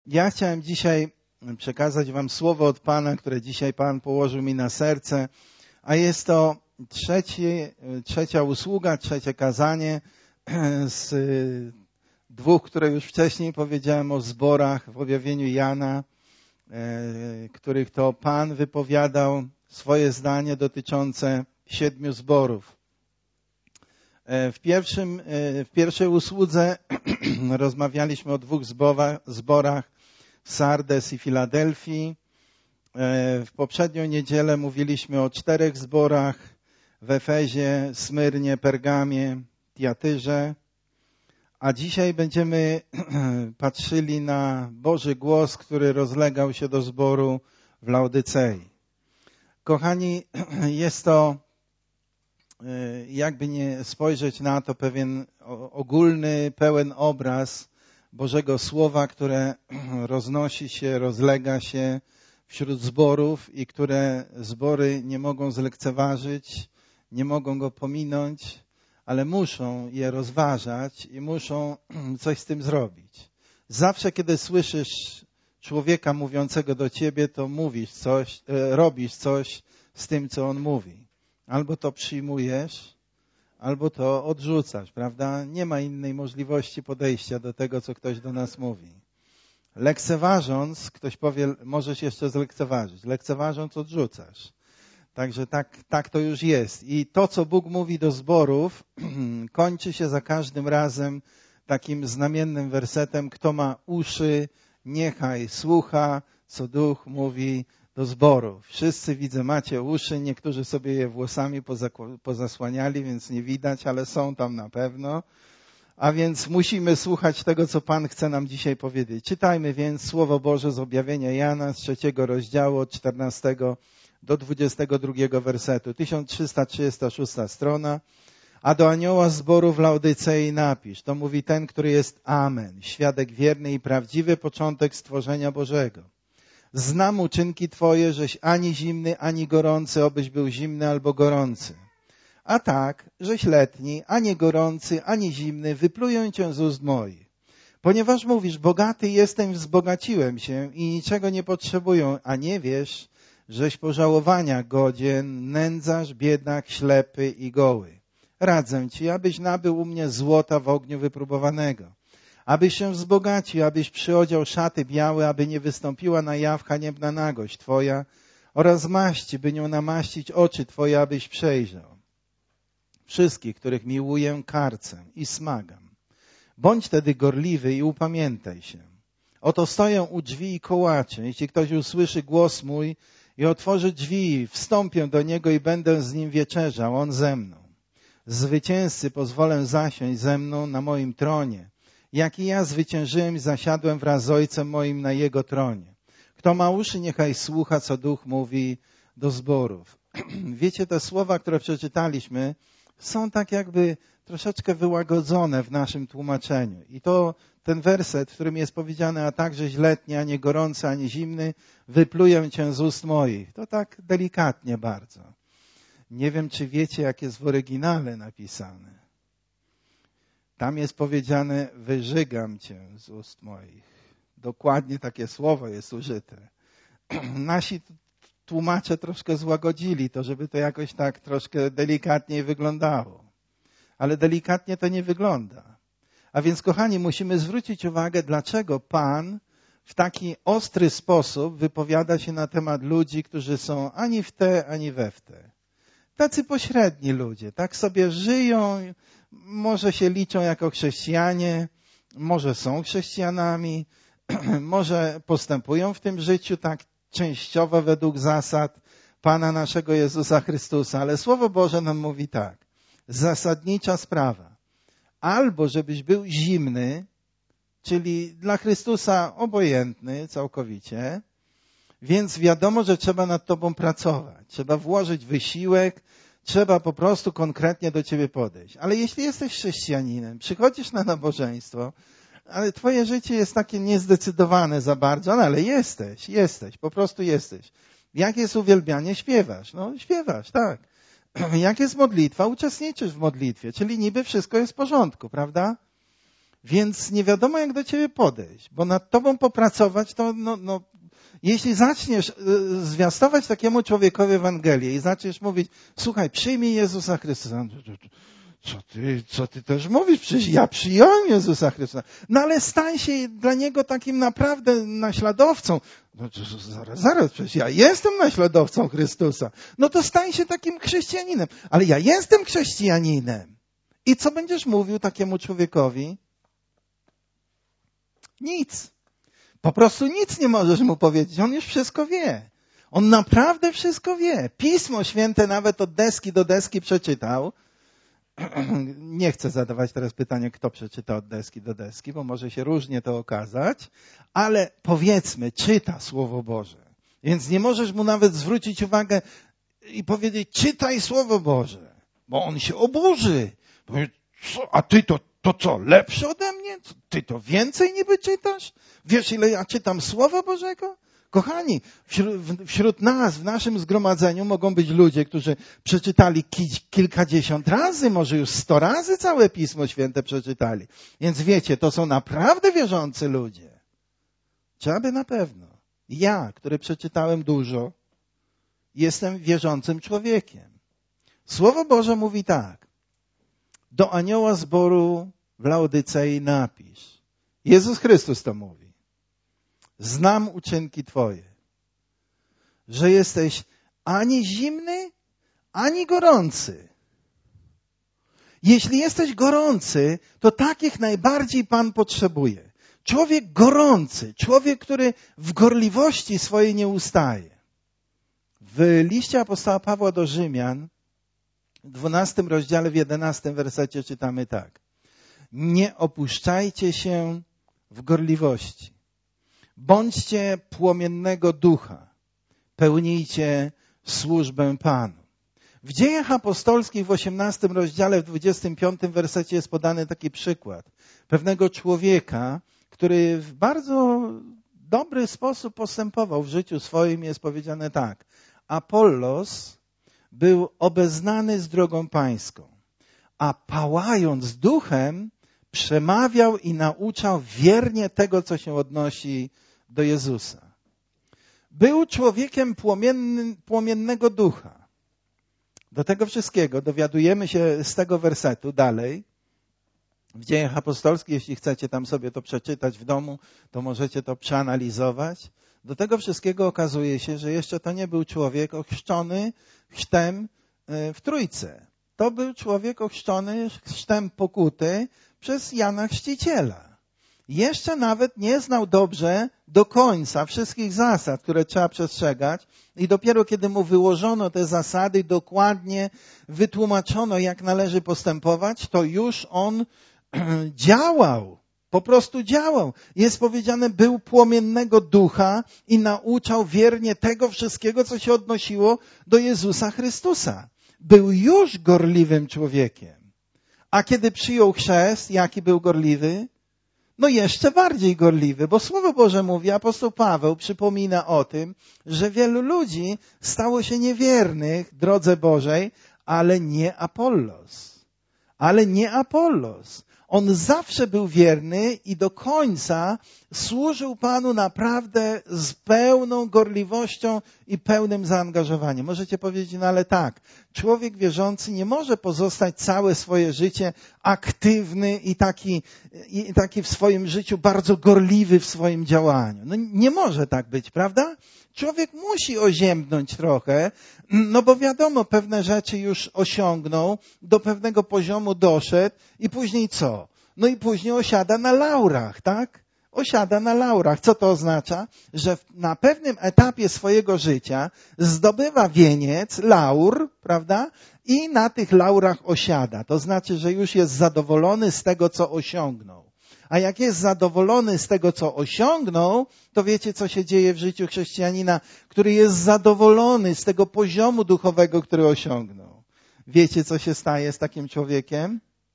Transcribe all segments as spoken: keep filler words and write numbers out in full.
Ja chciałem dzisiaj przekazać wam słowo od Pana, które dzisiaj Pan położył mi na serce, a jest to trzeci, trzecia usługa, trzecie kazanie z dwóch, które już wcześniej powiedziałem o zborach w objawieniu Jana, których to Pan wypowiadał swoje zdanie dotyczące siedmiu zborów. W, pierwszym, w pierwszej usłudze rozmawialiśmy o dwóch zborach, Sardes i Filadelfii. W poprzednią niedzielę mówiliśmy o czterech zborach, w Efezie, Smyrnie, Pergamie, Tiatyrze. A dzisiaj będziemy patrzyli na Boży głos, który rozlegał się do zboru w Laodycei. Kochani, jest to, jakby nie spojrzeć na to, pewien ogólny, pełen obraz Bożego Słowa, które roznosi się, rozlega się wśród zborów i które zbory nie mogą zlekceważyć, nie mogą go pominąć, ale muszą je rozważać i muszą coś z tym zrobić. Zawsze, kiedy słyszysz człowieka mówiącego do ciebie, to mówisz coś, robisz coś z tym, co on mówi. Albo to przyjmujesz, albo to odrzucasz, prawda? Nie ma innej możliwości podejścia do tego, co ktoś do nas mówi. Lekceważąc, ktoś powie, możesz jeszcze zlekceważyć. Lekceważąc, odrzucasz. Także tak, tak to już jest. I to, co Bóg mówi do zborów, kończy się za każdym razem takim znamiennym wersetem: kto ma uszy, niechaj słucha, co Duch mówi do zborów. Wszyscy, widzę, macie uszy, niektórzy sobie je włosami pozasłaniali, więc nie widać, ale są tam na pewno. A więc musimy słuchać tego, co Pan chce nam dzisiaj powiedzieć. Czytajmy więc Słowo Boże z objawienia Jana z trzeciego rozdziału od czternastego do dwudziestego drugiego wersetu. tysiąc trzysta trzydziesta szósta strona. A do anioła zboru w Laodycei napisz. To mówi ten, który jest Amen, świadek wierny i prawdziwy, początek stworzenia Bożego. Znam uczynki Twoje, żeś ani zimny, ani gorący, obyś był zimny albo gorący. A tak, żeś letni, ani gorący, ani zimny, wypluję Cię z ust moich. Ponieważ mówisz, bogaty jestem, wzbogaciłem się i niczego nie potrzebuję, a nie wiesz, żeś pożałowania godzien, nędzarz, biedak, ślepy i goły. Radzę Ci, abyś nabył u mnie złota w ogniu wypróbowanego. Abyś się wzbogacił, abyś przyodział szaty białe, aby nie wystąpiła na jaw haniebna nagość Twoja oraz maści, by nią namaścić oczy Twoje, abyś przejrzał. Wszystkich, których miłuję, karcę i smagam. Bądź tedy gorliwy i upamiętaj się. Oto stoję u drzwi i kołaczę. Jeśli ktoś usłyszy głos mój i otworzy drzwi, wstąpię do niego i będę z nim wieczerzał, on ze mną. Zwycięzcy pozwolę zasiąść ze mną na moim tronie, jak i ja zwyciężyłem i zasiadłem wraz z Ojcem moim na Jego tronie. Kto ma uszy, niechaj słucha, co Duch mówi do zborów. Wiecie, te słowa, które przeczytaliśmy, są tak jakby troszeczkę wyłagodzone w naszym tłumaczeniu. I to ten werset, w którym jest powiedziane, a także letni, ani gorący, ani zimny, wypluję Cię z ust moich. To tak delikatnie bardzo. Nie wiem, czy wiecie, jak jest w oryginale napisane. Tam jest powiedziane, wyżygam Cię z ust moich. Dokładnie takie słowo jest użyte. Nasi tłumacze troszkę złagodzili to, żeby to jakoś tak troszkę delikatniej wyglądało. Ale delikatnie to nie wygląda. A więc, kochani, musimy zwrócić uwagę, dlaczego Pan w taki ostry sposób wypowiada się na temat ludzi, którzy są ani w te, ani we w te. Tacy pośredni ludzie, tak sobie żyją, może się liczą jako chrześcijanie, może są chrześcijanami, może postępują w tym życiu tak częściowo według zasad Pana naszego Jezusa Chrystusa. Ale Słowo Boże nam mówi tak, zasadnicza sprawa. Albo żebyś był zimny, czyli dla Chrystusa obojętny całkowicie, więc wiadomo, że trzeba nad tobą pracować. Trzeba włożyć wysiłek, trzeba po prostu konkretnie do ciebie podejść. Ale jeśli jesteś chrześcijaninem, przychodzisz na nabożeństwo, ale twoje życie jest takie niezdecydowane za bardzo, no ale jesteś, jesteś, po prostu jesteś. Jak jest uwielbianie? Śpiewasz. No śpiewasz, tak. Jak jest modlitwa? Uczestniczysz w modlitwie, czyli niby wszystko jest w porządku, prawda? Więc nie wiadomo, jak do ciebie podejść, bo nad tobą popracować, to no, no, jeśli zaczniesz zwiastować takiemu człowiekowi Ewangelię i zaczniesz mówić, słuchaj, przyjmij Jezusa Chrystusa. Co ty, co ty też mówisz? Przecież ja przyjąłem Jezusa Chrystusa. No ale stań się dla Niego takim naprawdę naśladowcą. No to zaraz, zaraz, przecież ja jestem naśladowcą Chrystusa. No to stań się takim chrześcijaninem. Ale ja jestem chrześcijaninem. I co będziesz mówił takiemu człowiekowi? Nic. Po prostu nic nie możesz mu powiedzieć. On już wszystko wie. On naprawdę wszystko wie. Pismo Święte nawet od deski do deski przeczytał. Nie chcę zadawać teraz pytania, kto przeczyta od deski do deski, bo może się różnie to okazać, ale powiedzmy, czyta Słowo Boże. Więc nie możesz mu nawet zwrócić uwagę i powiedzieć, czytaj Słowo Boże, bo on się oburzy. Powie, co, a ty to, to co, lepszy ode mnie? Ty to więcej niby czytasz? Wiesz, ile ja czytam Słowa Bożego? Kochani, wśród, wśród nas, w naszym zgromadzeniu mogą być ludzie, którzy przeczytali ki, kilkadziesiąt razy, może już sto razy całe Pismo Święte przeczytali. Więc wiecie, to są naprawdę wierzący ludzie. Trzeba by na pewno. Ja, który przeczytałem dużo, jestem wierzącym człowiekiem. Słowo Boże mówi tak. Do anioła zboru w Laodycei napisz. Jezus Chrystus to mówi. Znam uczynki Twoje, że jesteś ani zimny, ani gorący. Jeśli jesteś gorący, to takich najbardziej Pan potrzebuje. Człowiek gorący, człowiek, który w gorliwości swojej nie ustaje. W liście apostoła Pawła do Rzymian, w dwunastym rozdziale, w jedenastym wersecie czytamy tak. Nie opuszczajcie się w gorliwości. Bądźcie płomiennego ducha, pełnijcie służbę Panu. W Dziejach Apostolskich w osiemnastym rozdziale, w dwudziestym piątym wersecie jest podany taki przykład pewnego człowieka, który w bardzo dobry sposób postępował w życiu swoim. Jest powiedziane tak. Apollos był obeznany z drogą pańską, a pałając duchem przemawiał i nauczał wiernie tego, co się odnosi do Jezusa. Był człowiekiem płomienny, płomiennego ducha. Do tego wszystkiego dowiadujemy się z tego wersetu dalej. W Dziejach Apostolskich, jeśli chcecie tam sobie to przeczytać w domu, to możecie to przeanalizować. Do tego wszystkiego okazuje się, że jeszcze to nie był człowiek ochrzczony chrztem w Trójce. To był człowiek ochrzczony chrztem pokuty przez Jana Chrzciciela. Jeszcze nawet nie znał dobrze do końca wszystkich zasad, które trzeba przestrzegać i dopiero kiedy mu wyłożono te zasady, dokładnie wytłumaczono, jak należy postępować, to już on działał. Po prostu działał. Jest powiedziane, był płomiennego ducha i nauczał wiernie tego wszystkiego, co się odnosiło do Jezusa Chrystusa. Był już gorliwym człowiekiem. A kiedy przyjął chrzest, jaki był gorliwy? No jeszcze bardziej gorliwy, bo Słowo Boże mówi, apostoł Paweł przypomina o tym, że wielu ludzi stało się niewiernych drodze Bożej, ale nie Apollos. Ale nie Apollos. On zawsze był wierny i do końca służył Panu naprawdę z pełną gorliwością i pełnym zaangażowaniem. Możecie powiedzieć, no ale tak, człowiek wierzący nie może pozostać całe swoje życie aktywny i taki, i taki w swoim życiu bardzo gorliwy w swoim działaniu. No nie może tak być, prawda? Człowiek musi oziębnąć trochę, no bo wiadomo, pewne rzeczy już osiągnął, do pewnego poziomu doszedł i później co? No i później osiada na laurach, tak? Osiada na laurach. Co to oznacza? Że na pewnym etapie swojego życia zdobywa wieniec, laur, prawda? I na tych laurach osiada. To znaczy, że już jest zadowolony z tego, co osiągnął. A jak jest zadowolony z tego, co osiągnął, to wiecie, co się dzieje w życiu chrześcijanina, który jest zadowolony z tego poziomu duchowego, który osiągnął. Wiecie, co się staje z takim człowiekiem?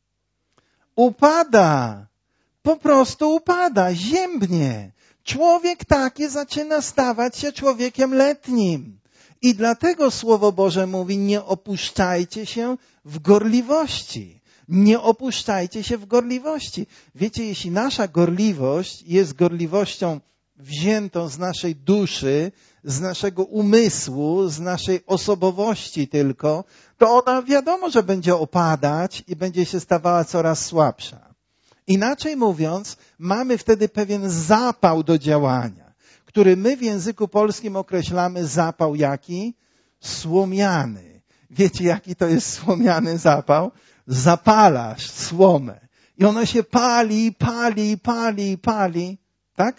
Upada. Po prostu upada, ziębnie. Człowiek taki zaczyna stawać się człowiekiem letnim. I dlatego Słowo Boże mówi, nie opuszczajcie się w gorliwości. Nie opuszczajcie się w gorliwości. Wiecie, jeśli nasza gorliwość jest gorliwością wziętą z naszej duszy, z naszego umysłu, z naszej osobowości tylko, to ona wiadomo, że będzie opadać i będzie się stawała coraz słabsza. Inaczej mówiąc, mamy wtedy pewien zapał do działania, który my w języku polskim określamy zapał jaki? Słomiany. Wiecie, jaki to jest słomiany zapał? Zapalasz słomę i ona się pali, pali, pali, pali. Tak?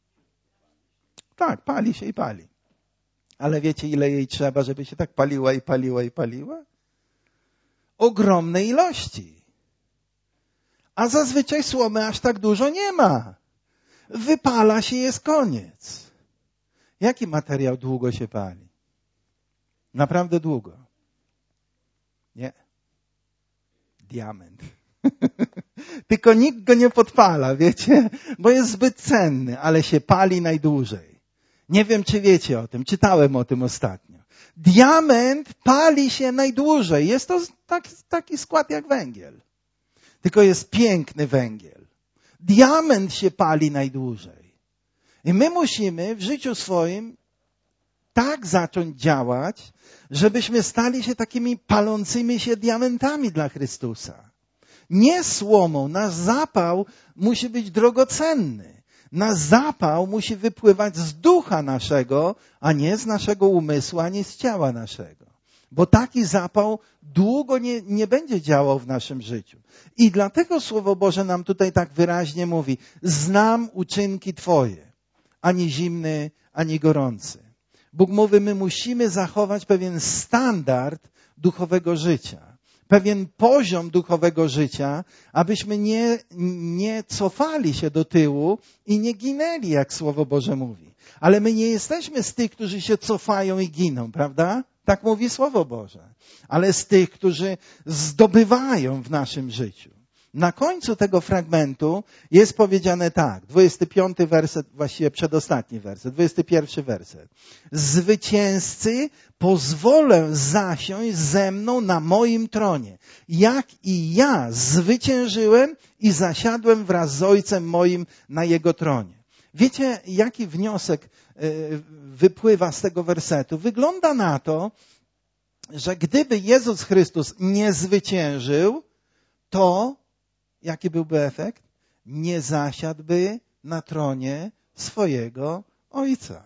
Tak, pali się i pali. Ale wiecie, ile jej trzeba, żeby się tak paliła i paliła i paliła? Ogromne ilości. A zazwyczaj słomy aż tak dużo nie ma. Wypala się, jest koniec. Jaki materiał długo się pali? Naprawdę długo. Nie. Diament. Tylko nikt go nie podpala, wiecie? Bo jest zbyt cenny, ale się pali najdłużej. Nie wiem, czy wiecie o tym. Czytałem o tym ostatnio. Diament pali się najdłużej. Jest to tak, taki skład jak węgiel. Tylko jest piękny węgiel. Diament się pali najdłużej. I my musimy w życiu swoim tak zacząć działać, żebyśmy stali się takimi palącymi się diamentami dla Chrystusa. Nie słomą. Nasz zapał musi być drogocenny. Nasz zapał musi wypływać z ducha naszego, a nie z naszego umysłu, ani z ciała naszego. Bo taki zapał długo nie, nie będzie działał w naszym życiu. I dlatego Słowo Boże nam tutaj tak wyraźnie mówi: znam uczynki Twoje, ani zimny, ani gorący. Bóg mówi, my musimy zachować pewien standard duchowego życia. Pewien poziom duchowego życia, abyśmy nie, nie cofali się do tyłu i nie ginęli, jak Słowo Boże mówi. Ale my nie jesteśmy z tych, którzy się cofają i giną, prawda? Tak mówi Słowo Boże. Ale z tych, którzy zdobywają w naszym życiu. Na końcu tego fragmentu jest powiedziane tak, dwudziesty piąty werset, właściwie przedostatni werset, dwudziesty pierwszy werset. Zwycięzcy pozwolę zasiąść ze mną na moim tronie, jak i ja zwyciężyłem i zasiadłem wraz z Ojcem moim na Jego tronie. Wiecie, jaki wniosek wypływa z tego wersetu? Wygląda na to, że gdyby Jezus Chrystus nie zwyciężył, to jaki byłby efekt? Nie zasiadłby na tronie swojego Ojca.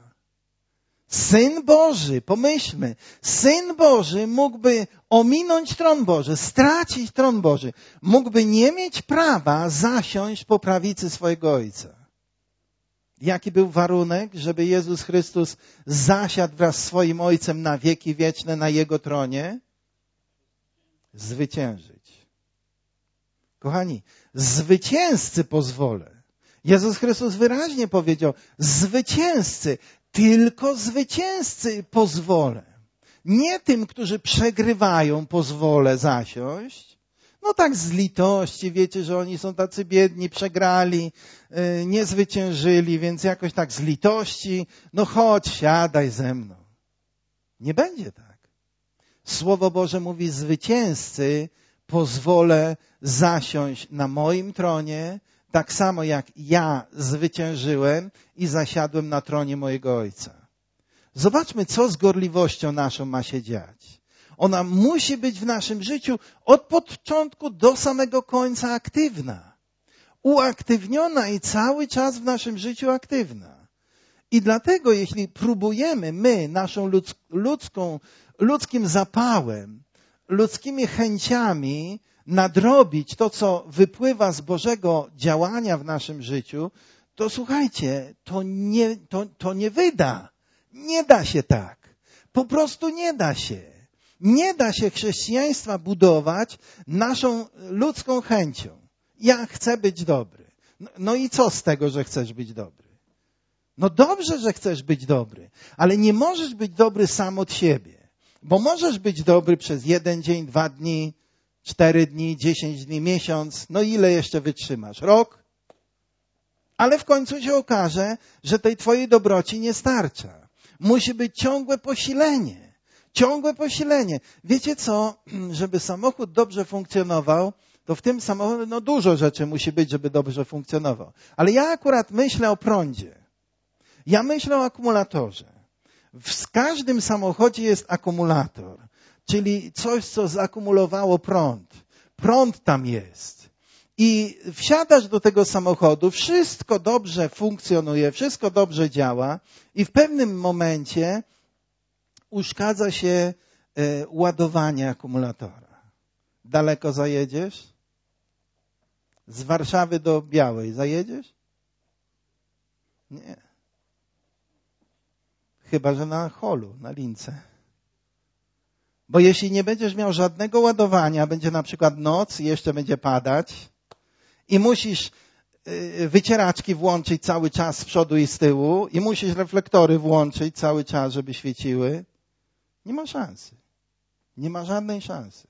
Syn Boży, pomyślmy, Syn Boży mógłby ominąć tron Boży, stracić tron Boży. Mógłby nie mieć prawa zasiąść po prawicy swojego Ojca. Jaki był warunek, żeby Jezus Chrystus zasiadł wraz z swoim Ojcem na wieki wieczne na Jego tronie? Zwyciężyć. Kochani, zwycięzcy pozwolę. Jezus Chrystus wyraźnie powiedział, zwycięzcy, tylko zwycięzcy pozwolę. Nie tym, którzy przegrywają, pozwolę zasiąść. No tak z litości, wiecie, że oni są tacy biedni, przegrali, yy, nie zwyciężyli, więc jakoś tak z litości, no chodź, siadaj ze mną. Nie będzie tak. Słowo Boże mówi, zwycięzcy pozwolę zasiąść na moim tronie, tak samo jak ja zwyciężyłem i zasiadłem na tronie mojego Ojca. Zobaczmy, co z gorliwością naszą ma się dziać. Ona musi być w naszym życiu od początku do samego końca aktywna. Uaktywniona i cały czas w naszym życiu aktywna. I dlatego, jeśli próbujemy my naszą ludzką, ludzkim zapałem, ludzkimi chęciami nadrobić to, co wypływa z Bożego działania w naszym życiu, to słuchajcie, to nie, to, to nie wyda. Nie da się tak. Po prostu nie da się. Nie da się chrześcijaństwa budować naszą ludzką chęcią. Ja chcę być dobry. No, no i co z tego, że chcesz być dobry? No dobrze, że chcesz być dobry, ale nie możesz być dobry sam od siebie. Bo możesz być dobry przez jeden dzień, dwa dni, cztery dni, dziesięć dni, miesiąc. No ile jeszcze wytrzymasz? Rok? Ale w końcu się okaże, że tej twojej dobroci nie starcza. Musi być ciągłe posilenie. Ciągłe posilenie. Wiecie co? Żeby samochód dobrze funkcjonował, to w tym samochodzie no dużo rzeczy musi być, żeby dobrze funkcjonował. Ale ja akurat myślę o prądzie. Ja myślę o akumulatorze. W każdym samochodzie jest akumulator, czyli coś, co zakumulowało prąd. Prąd tam jest. I wsiadasz do tego samochodu, wszystko dobrze funkcjonuje, wszystko dobrze działa i w pewnym momencie uszkadza się y, ładowanie akumulatora. Daleko zajedziesz? Z Warszawy do Białej zajedziesz? Nie. Chyba że na holu, na lince. Bo jeśli nie będziesz miał żadnego ładowania, będzie na przykład noc i jeszcze będzie padać i musisz wycieraczki włączyć cały czas z przodu i z tyłu i musisz reflektory włączyć cały czas, żeby świeciły, nie ma szansy. Nie ma żadnej szansy.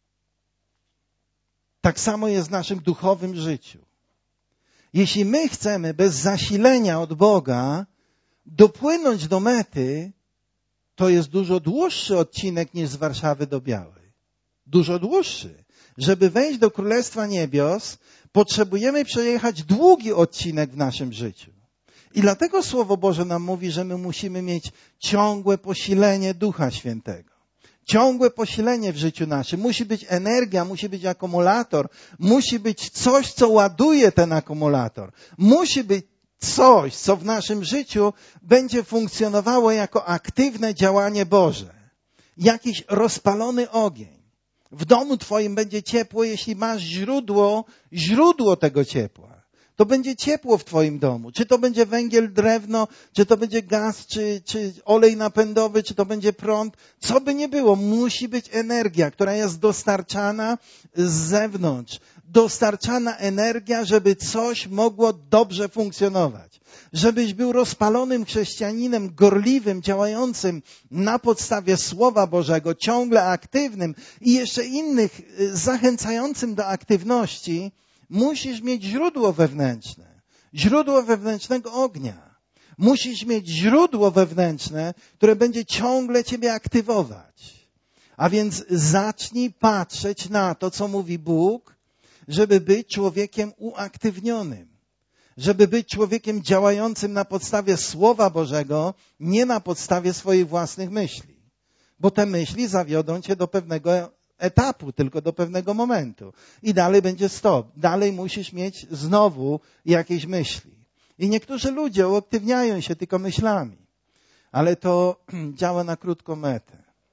Tak samo jest w naszym duchowym życiu. Jeśli my chcemy bez zasilenia od Boga dopłynąć do mety, to jest dużo dłuższy odcinek niż z Warszawy do Białej. Dużo dłuższy. Żeby wejść do Królestwa Niebios, potrzebujemy przejechać długi odcinek w naszym życiu. I dlatego Słowo Boże nam mówi, że my musimy mieć ciągłe posilenie Ducha Świętego. Ciągłe posilenie w życiu naszym. Musi być energia, musi być akumulator, musi być coś, co ładuje ten akumulator. Musi być coś, co w naszym życiu będzie funkcjonowało jako aktywne działanie Boże. Jakiś rozpalony ogień. W domu twoim będzie ciepło, jeśli masz źródło, źródło tego ciepła. To będzie ciepło w twoim domu. Czy to będzie węgiel, drewno, czy to będzie gaz, czy, czy olej napędowy, czy to będzie prąd. Co by nie było, musi być energia, która jest dostarczana z zewnątrz. Dostarczana energia, żeby coś mogło dobrze funkcjonować. Żebyś był rozpalonym chrześcijaninem, gorliwym, działającym na podstawie Słowa Bożego, ciągle aktywnym i jeszcze innych zachęcającym do aktywności, musisz mieć źródło wewnętrzne. Źródło wewnętrznego ognia. Musisz mieć źródło wewnętrzne, które będzie ciągle ciebie aktywować. A więc zacznij patrzeć na to, co mówi Bóg, żeby być człowiekiem uaktywnionym. Żeby być człowiekiem działającym na podstawie Słowa Bożego, nie na podstawie swoich własnych myśli. Bo te myśli zawiodą cię do pewnego etapu, tylko do pewnego momentu. I dalej będzie stop. Dalej musisz mieć znowu jakieś myśli. I niektórzy ludzie uaktywniają się tylko myślami. Ale to działa na krótką metę.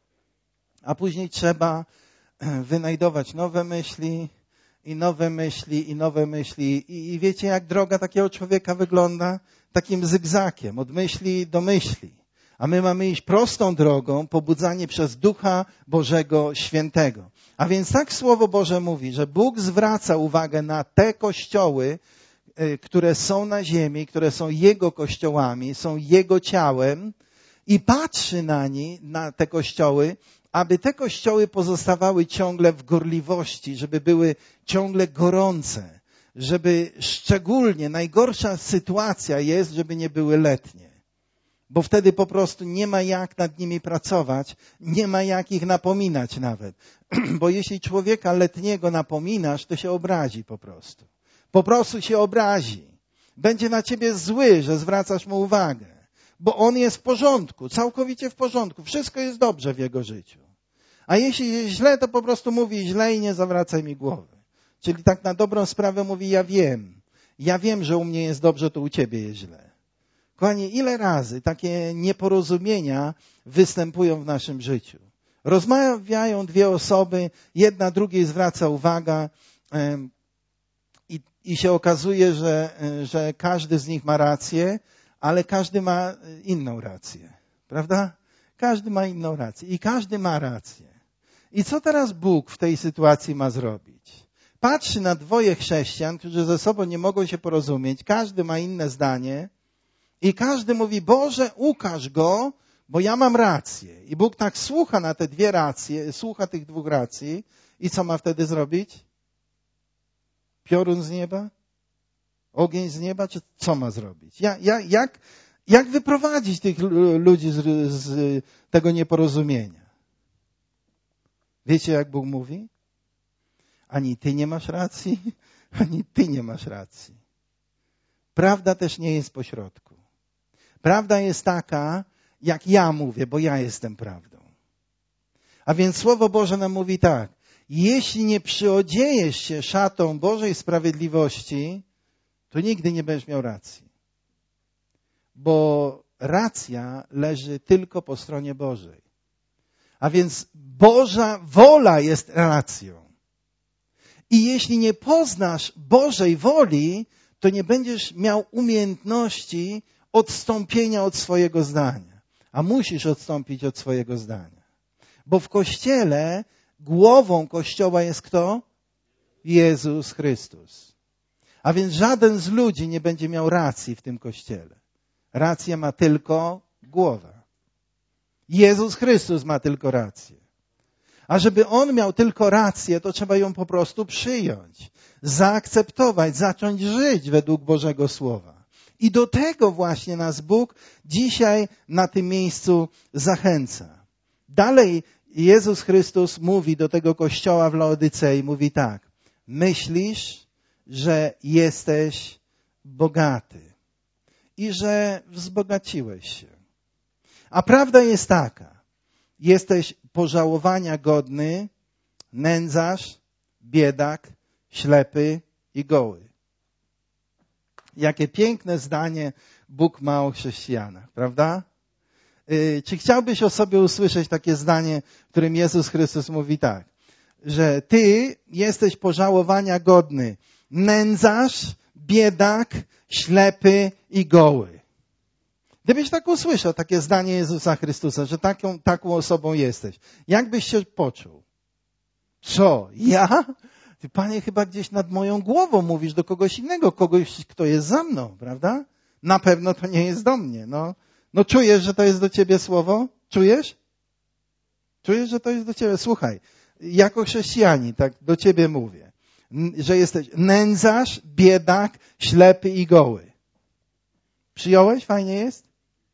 A później trzeba wynajdować nowe myśli, i nowe myśli, i nowe myśli. I, I wiecie, jak droga takiego człowieka wygląda? Takim zygzakiem, od myśli do myśli. A my mamy iść prostą drogą, pobudzani przez Ducha Bożego Świętego. A więc tak Słowo Boże mówi, że Bóg zwraca uwagę na te kościoły, które są na ziemi, które są Jego kościołami, są Jego ciałem i patrzy na nie, na te kościoły, aby te kościoły pozostawały ciągle w gorliwości, żeby były ciągle gorące, żeby szczególnie najgorsza sytuacja jest, żeby nie były letnie. Bo wtedy po prostu nie ma jak nad nimi pracować, nie ma jak ich napominać nawet. Bo jeśli człowieka letniego napominasz, to się obrazi po prostu. Po prostu się obrazi. Będzie na ciebie zły, że zwracasz mu uwagę. Bo on jest w porządku, całkowicie w porządku. Wszystko jest dobrze w jego życiu. A jeśli jest źle, to po prostu mówi źle i nie zawracaj mi głowy. Czyli tak na dobrą sprawę mówi, ja wiem. Ja wiem, że u mnie jest dobrze, to u ciebie jest źle. Kochani, ile razy takie nieporozumienia występują w naszym życiu? Rozmawiają dwie osoby, jedna drugiej zwraca uwagę i, i się okazuje, że, że każdy z nich ma rację, ale każdy ma inną rację. Prawda? Każdy ma inną rację i każdy ma rację. I co teraz Bóg w tej sytuacji ma zrobić? Patrzy na dwoje chrześcijan, którzy ze sobą nie mogą się porozumieć, każdy ma inne zdanie i każdy mówi, Boże, ukaż go, bo ja mam rację. I Bóg tak słucha na te dwie racje, słucha tych dwóch racji i co ma wtedy zrobić? Piorun z nieba? Ogień z nieba? Czy co ma zrobić? Ja, ja, jak, jak wyprowadzić tych ludzi z, z tego nieporozumienia? Wiecie, jak Bóg mówi? Ani ty nie masz racji, ani ty nie masz racji. Prawda też nie jest pośrodku. Prawda jest taka, jak ja mówię, bo ja jestem prawdą. A więc Słowo Boże nam mówi tak. Jeśli nie przyodziejesz się szatą Bożej sprawiedliwości, to nigdy nie będziesz miał racji. Bo racja leży tylko po stronie Bożej. A więc Boża wola jest racją. I jeśli nie poznasz Bożej woli, to nie będziesz miał umiejętności odstąpienia od swojego zdania. A musisz odstąpić od swojego zdania. Bo w Kościele głową Kościoła jest kto? Jezus Chrystus. A więc żaden z ludzi nie będzie miał racji w tym Kościele. Rację ma tylko głowa. Jezus Chrystus ma tylko rację. A żeby On miał tylko rację, to trzeba ją po prostu przyjąć, zaakceptować, zacząć żyć według Bożego Słowa. I do tego właśnie nas Bóg dzisiaj na tym miejscu zachęca. Dalej Jezus Chrystus mówi do tego kościoła w Laodycei, mówi tak. Myślisz, że jesteś bogaty i że wzbogaciłeś się. A prawda jest taka. Jesteś pożałowania godny, nędzarz, biedak, ślepy i goły. Jakie piękne zdanie Bóg ma o chrześcijanach, prawda? Yy, czy chciałbyś o sobie usłyszeć takie zdanie, w którym Jezus Chrystus mówi tak, że ty jesteś pożałowania godny, nędzarz, biedak, ślepy i goły. Gdybyś tak usłyszał takie zdanie Jezusa Chrystusa, że taką, taką osobą jesteś, jak byś się poczuł? Co? Ja? Ty, Panie, chyba gdzieś nad moją głową mówisz do kogoś innego, kogoś, kto jest za mną, prawda? Na pewno to nie jest do mnie. No, no czujesz, że to jest do ciebie słowo? Czujesz? Czujesz, że to jest do ciebie? Słuchaj, jako chrześcijanin, tak do ciebie mówię, że jesteś nędzarz, biedak, ślepy i goły. Przyjąłeś? Fajnie jest?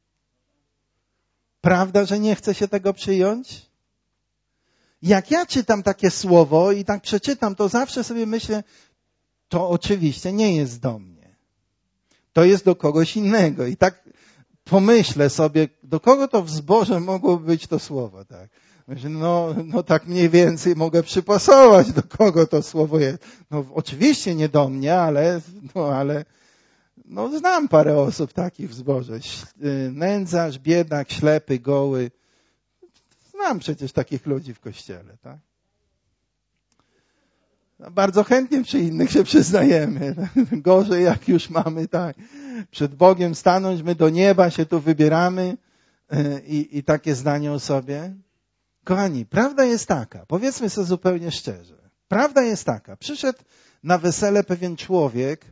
Prawda, że nie chce się tego przyjąć? Jak ja czytam takie słowo i tak przeczytam, to zawsze sobie myślę, to oczywiście nie jest do mnie. To jest do kogoś innego. I tak pomyślę sobie, do kogo to w zborze mogłoby być to słowo, tak? Myślę, no, no tak mniej więcej mogę przypasować, do kogo to słowo jest. No oczywiście nie do mnie, ale, no ale, no znam parę osób takich w zborze. Nędzarz, biedak, ślepy, goły. Znam przecież takich ludzi w kościele, tak? No, bardzo chętnie przy innych się przyznajemy. Gorzej jak już mamy, tak. Przed Bogiem stanąć, my do nieba się tu wybieramy i, i takie zdanie o sobie. Kochani, prawda jest taka, powiedzmy sobie zupełnie szczerze. Prawda jest taka, przyszedł na wesele pewien człowiek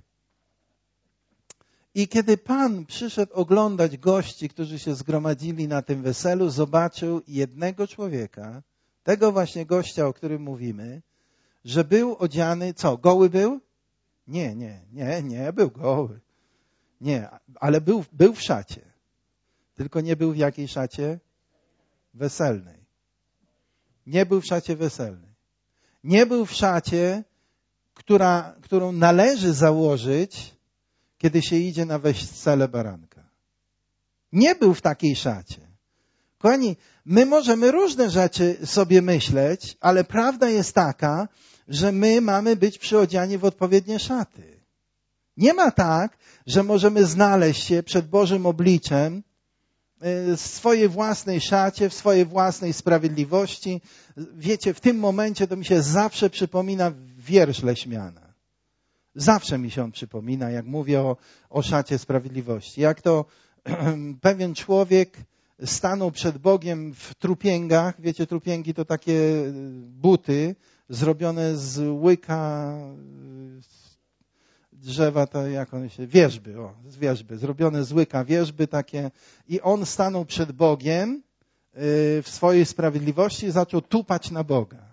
i kiedy Pan przyszedł oglądać gości, którzy się zgromadzili na tym weselu, zobaczył jednego człowieka, tego właśnie gościa, o którym mówimy, że był odziany, co, goły był? Nie, nie, nie, nie, był goły. Nie, ale był, był w szacie. Tylko nie był w jakiej szacie? Weselnej. Nie był w szacie weselnej. Nie był w szacie, która, którą należy założyć, kiedy się idzie na wesele baranka. Nie był w takiej szacie. Kochani, my możemy różne rzeczy sobie myśleć, ale prawda jest taka, że my mamy być przyodziani w odpowiednie szaty. Nie ma tak, że możemy znaleźć się przed Bożym obliczem w swojej własnej szacie, w swojej własnej sprawiedliwości. Wiecie, w tym momencie to mi się zawsze przypomina wiersz Leśmiana. Zawsze mi się on przypomina, jak mówię o, o szacie sprawiedliwości. Jak to pewien człowiek stanął przed Bogiem w trupięgach. Wiecie, trupięgi to takie buty zrobione z łyka drzewa, to jak one się, wierzby, o, z wierzby, zrobione z łyka wierzby takie. I on stanął przed Bogiem w swojej sprawiedliwości i zaczął tupać na Boga.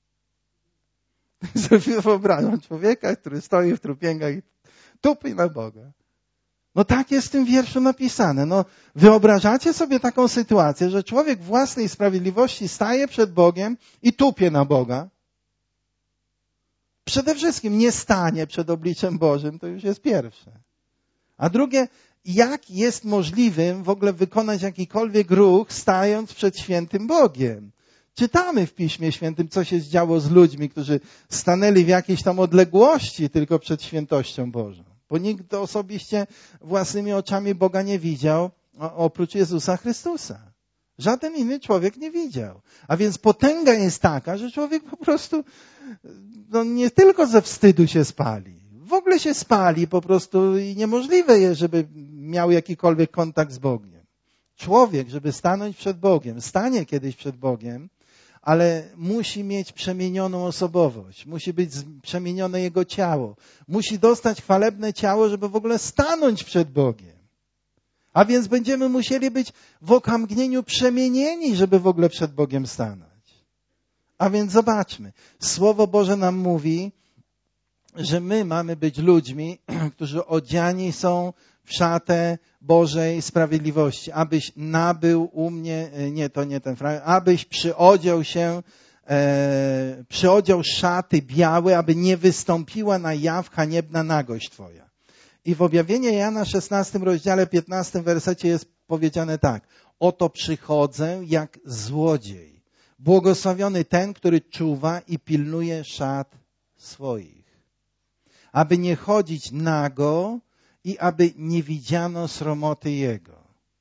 Sobie wyobrażam człowieka, który stoi w trupięgach i tupi na Boga. No tak jest w tym wierszu napisane. No, wyobrażacie sobie taką sytuację, że człowiek w własnej sprawiedliwości staje przed Bogiem i tupie na Boga? przede wszystkim nie stanie przed obliczem Bożym, to już jest pierwsze. A drugie, jak jest możliwym w ogóle wykonać jakikolwiek ruch, stając przed świętym Bogiem? Czytamy w Piśmie Świętym, co się działo z ludźmi, którzy stanęli w jakiejś tam odległości tylko przed świętością Bożą. Bo nikt osobiście własnymi oczami Boga nie widział, oprócz Jezusa Chrystusa. Żaden inny człowiek nie widział. A więc potęga jest taka, że człowiek po prostu no, nie tylko ze wstydu się spali. W ogóle się spali po prostu i niemożliwe jest, żeby miał jakikolwiek kontakt z Bogiem. Człowiek, żeby stanąć przed Bogiem, stanie kiedyś przed Bogiem, ale musi mieć przemienioną osobowość, musi być przemienione jego ciało, musi dostać chwalebne ciało, żeby w ogóle stanąć przed Bogiem. A więc będziemy musieli być w okamgnieniu przemienieni, żeby w ogóle przed Bogiem stanąć. A więc zobaczmy, Słowo Boże nam mówi, że my mamy być ludźmi, którzy odziani są w szatę Bożej sprawiedliwości. Abyś nabył u mnie, nie, to nie ten fragment, abyś przyodział się, e, przyodział szaty białe, aby nie wystąpiła na jaw haniebna nagość Twoja. I w objawieniu Jana szesnastym rozdziale piętnastym wersecie jest powiedziane tak. Oto przychodzę jak złodziej. Błogosławiony ten, który czuwa i pilnuje szat swoich. Aby nie chodzić nago i aby nie widziano sromoty jego.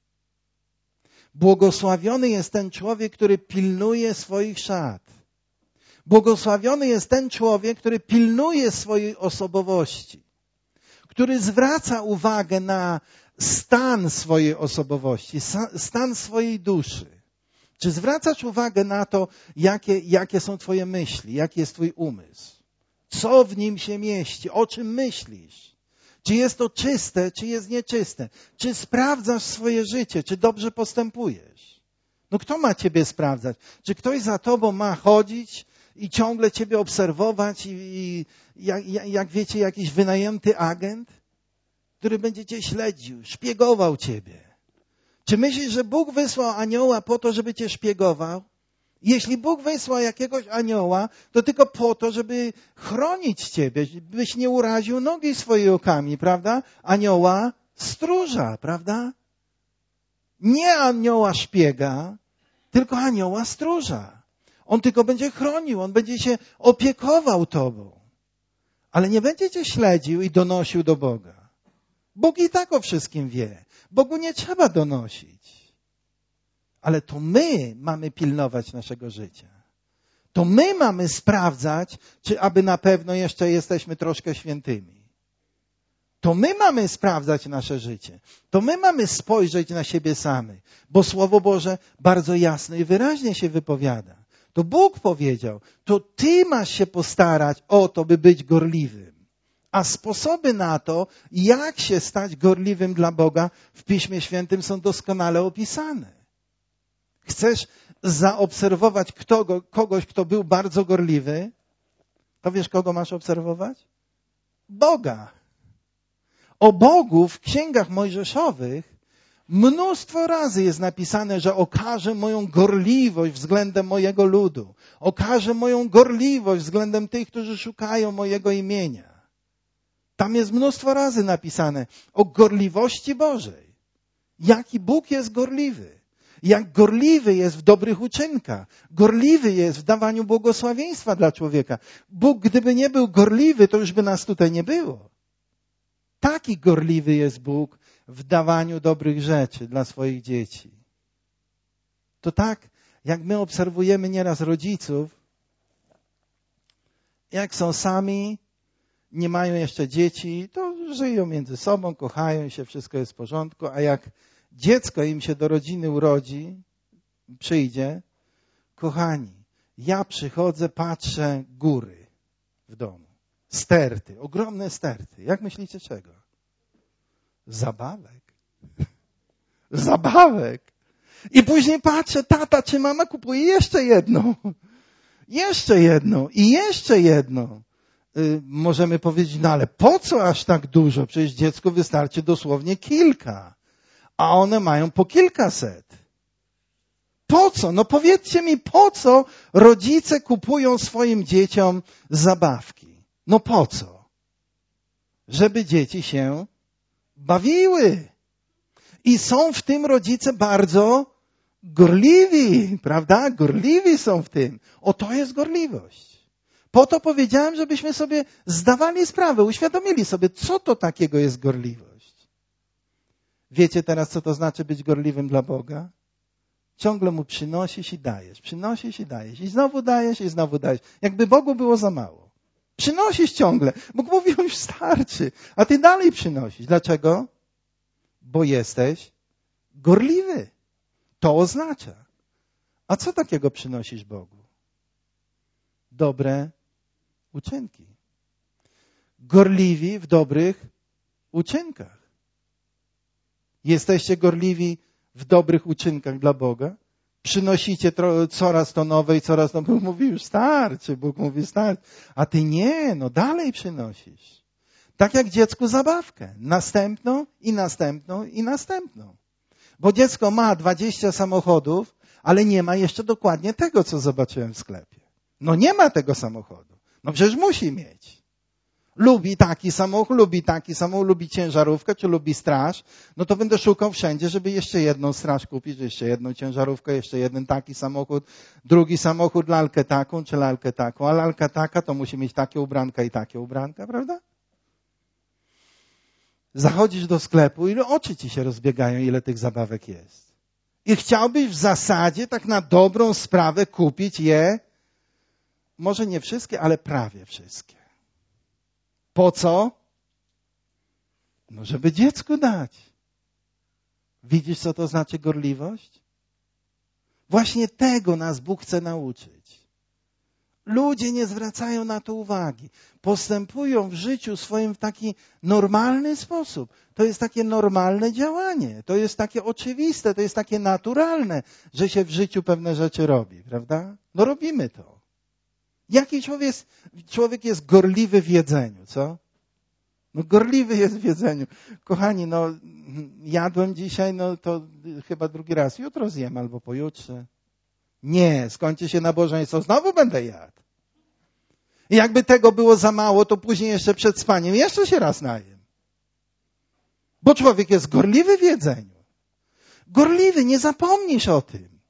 Błogosławiony jest ten człowiek, który pilnuje swoich szat. Błogosławiony jest ten człowiek, który pilnuje swojej osobowości. Który zwraca uwagę na stan swojej osobowości, stan swojej duszy. Czy zwracasz uwagę na to, jakie, jakie są twoje myśli, jaki jest twój umysł? Co w nim się mieści? O czym myślisz? Czy jest to czyste, czy jest nieczyste? Czy sprawdzasz swoje życie? Czy dobrze postępujesz? No kto ma ciebie sprawdzać? Czy ktoś za tobą ma chodzić i ciągle ciebie obserwować i, i jak, jak wiecie, jakiś wynajęty agent, który będzie cię śledził, szpiegował ciebie? Czy myślisz, że Bóg wysłał anioła po to, żeby cię szpiegował? Jeśli Bóg wysłał jakiegoś anioła, to tylko po to, żeby chronić ciebie, byś nie uraził nogi swojej okami, prawda? Anioła stróża, prawda? Nie anioła szpiega, tylko anioła stróża. On tylko będzie chronił, on będzie się opiekował tobą. Ale nie będzie cię śledził i donosił do Boga. Bóg i tak o wszystkim wie. Bogu nie trzeba donosić. Ale to my mamy pilnować naszego życia. To my mamy sprawdzać, czy aby na pewno jeszcze jesteśmy troszkę świętymi. To my mamy sprawdzać nasze życie. To my mamy spojrzeć na siebie sami. Bo Słowo Boże bardzo jasno i wyraźnie się wypowiada. To Bóg powiedział, to ty masz się postarać o to, by być gorliwym. A sposoby na to, jak się stać gorliwym dla Boga, w Piśmie Świętym są doskonale opisane. Chcesz zaobserwować kto, kogoś, kto był bardzo gorliwy? To wiesz, kogo masz obserwować? Boga. O Bogu w księgach mojżeszowych mnóstwo razy jest napisane, że okaże moją gorliwość względem mojego ludu. Okaże moją gorliwość względem tych, którzy szukają mojego imienia. Tam jest mnóstwo razy napisane o gorliwości Bożej. Jaki Bóg jest gorliwy. Jak gorliwy jest w dobrych uczynkach. Gorliwy jest w dawaniu błogosławieństwa dla człowieka. Bóg, gdyby nie był gorliwy, to już by nas tutaj nie było. Taki gorliwy jest Bóg w dawaniu dobrych rzeczy dla swoich dzieci. To tak, jak my obserwujemy nieraz rodziców, jak są sami, nie mają jeszcze dzieci, to żyją między sobą, kochają się, wszystko jest w porządku, a jak dziecko im się do rodziny urodzi, przyjdzie, kochani, ja przychodzę, patrzę, góry w domu. Sterty, ogromne sterty. Jak myślicie czego? Zabawek. Zabawek. I później patrzę, tata czy mama kupuje jeszcze jedną. Jeszcze jedną i jeszcze jedną. Yy, możemy powiedzieć, no ale po co aż tak dużo? Przecież dziecku wystarczy dosłownie kilka. A one mają po kilkaset. Po co? No powiedzcie mi, po co rodzice kupują swoim dzieciom zabawki? No po co? Żeby dzieci się bawiły. I są w tym rodzice bardzo gorliwi, prawda? Gorliwi są w tym. O, to jest gorliwość. Po to powiedziałem, żebyśmy sobie zdawali sprawę, uświadomili sobie, co to takiego jest gorliwość. Wiecie teraz, co to znaczy być gorliwym dla Boga? Ciągle Mu przynosisz i dajesz, przynosisz i dajesz. I znowu dajesz i znowu dajesz. Jakby Bogu było za mało. Przynosisz ciągle. Bóg mówi, już starczy. A ty dalej przynosisz. Dlaczego? Bo jesteś gorliwy. To oznacza. A co takiego przynosisz Bogu? Dobre uczynki. Gorliwi w dobrych uczynkach. Jesteście gorliwi w dobrych uczynkach dla Boga? Przynosicie tro- coraz to nowe i coraz to... Bóg mówi, już starczy. Bóg mówi, starczy. A ty nie, no dalej przynosisz. Tak jak dziecku zabawkę. Następną i następną i następną. Bo dziecko ma dwadzieścia samochodów, ale nie ma jeszcze dokładnie tego, co zobaczyłem w sklepie. No nie ma tego samochodu. No przecież musi mieć. Lubi taki samochód, lubi taki samochód, lubi ciężarówkę, czy lubi straż. No to będę szukał wszędzie, żeby jeszcze jedną straż kupić, jeszcze jedną ciężarówkę, jeszcze jeden taki samochód, drugi samochód, lalkę taką, czy lalkę taką. A lalka taka to musi mieć takie ubranka i takie ubranka, prawda? Zachodzisz do sklepu i oczy ci się rozbiegają, ile tych zabawek jest. I chciałbyś w zasadzie tak na dobrą sprawę kupić je, może nie wszystkie, ale prawie wszystkie. Po co? No, żeby dziecku dać. Widzisz, co to znaczy gorliwość? Właśnie tego nas Bóg chce nauczyć. Ludzie nie zwracają na to uwagi. Postępują w życiu swoim w taki normalny sposób. To jest takie normalne działanie. To jest takie oczywiste, to jest takie naturalne, że się w życiu pewne rzeczy robi, prawda? No robimy to. Jaki człowiek jest, człowiek jest gorliwy w jedzeniu, co? No gorliwy jest w jedzeniu. Kochani, no jadłem dzisiaj, no to chyba drugi raz. Jutro zjem albo pojutrze. Nie, skończy się nabożeństwo, znowu będę jadł. I jakby tego było za mało, to później jeszcze przed spaniem jeszcze się raz najem. Bo człowiek jest gorliwy w jedzeniu. Gorliwy, nie zapomnisz o tym.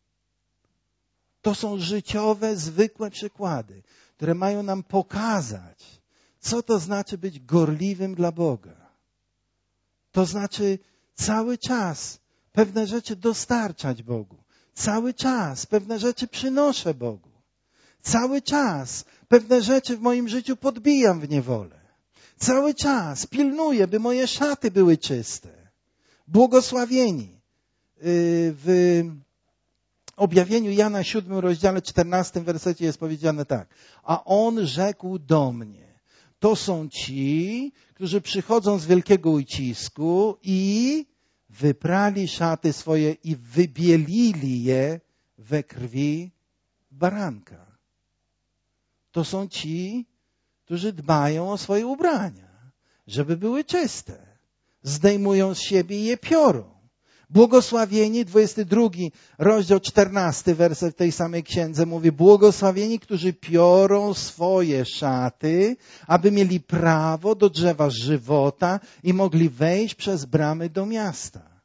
To są życiowe, zwykłe przykłady, które mają nam pokazać, co to znaczy być gorliwym dla Boga. To znaczy cały czas pewne rzeczy dostarczać Bogu. Cały czas pewne rzeczy przynoszę Bogu. Cały czas pewne rzeczy w moim życiu podbijam w niewolę. Cały czas pilnuję, by moje szaty były czyste. Błogosławieni. W objawieniu Jana siódmym rozdziale czternastym wersecie jest powiedziane tak. A on rzekł do mnie. To są ci, którzy przychodzą z wielkiego ucisku i wyprali szaty swoje i wybielili je we krwi baranka. To są ci, którzy dbają o swoje ubrania, żeby były czyste. Zdejmują z siebie i je piorą. Błogosławieni, dwudziesty drugi rozdział czternasty werset w tej samej księdze mówi, błogosławieni, którzy piorą swoje szaty, aby mieli prawo do drzewa żywota i mogli wejść przez bramy do miasta.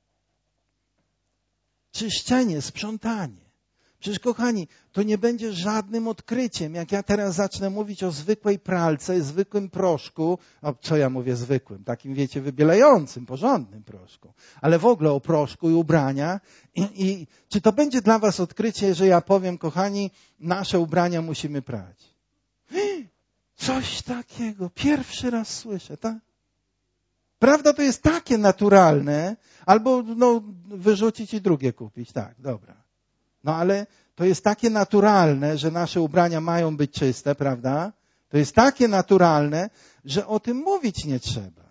Czyszczenie, sprzątanie. Przecież kochani, to nie będzie żadnym odkryciem, jak ja teraz zacznę mówić o zwykłej pralce, zwykłym proszku, o co ja mówię zwykłym, takim wiecie, wybielającym, porządnym proszku, ale w ogóle o proszku i ubrania. I, i czy to będzie dla was odkrycie, że ja powiem, kochani, nasze ubrania musimy prać? Coś takiego, pierwszy raz słyszę, tak? Prawda, to jest takie naturalne, albo no, wyrzucić i drugie kupić, tak, dobra. No ale to jest takie naturalne, że nasze ubrania mają być czyste, prawda? To jest takie naturalne, że o tym mówić nie trzeba.